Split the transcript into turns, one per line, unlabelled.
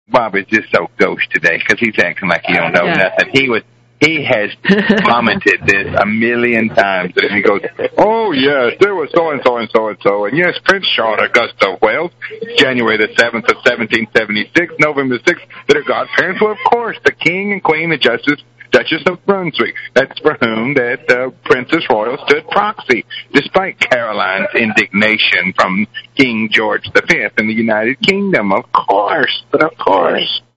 Bob is just so gauche today because he's acting like he don't know nothing. He has commented this a million times, and he goes, "Oh yes, there was so and so and so and so, and yes, Prince Charles Augusta of Wales, January the 7th of 1776, November 6th, their godparents were, of course, the King and Queen, the Duchess of Brunswick. That's for whom that Princess Royal stood proxy, despite Caroline's indignation from King George V in the United Kingdom. Of course, but of course."